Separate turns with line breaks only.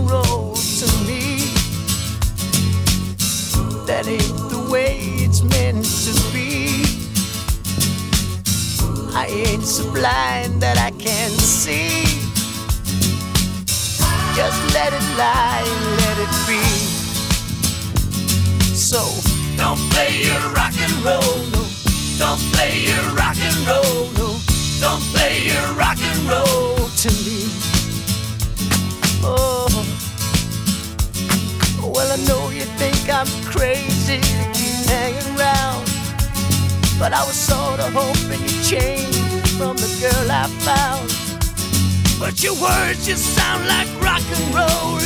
roll to me. That ain't the way it's meant to be. I ain't so blind that I can't see. Just let it lie and let it be. So don't play your rock and roll, no. Don't play your rock and roll, no. Don't play your rock and roll to me. Oh, well, I know you think I'm crazy to keep hanging around, but I was sort of hoping you'd change from the girl I found. But your words just sound like rock and roll.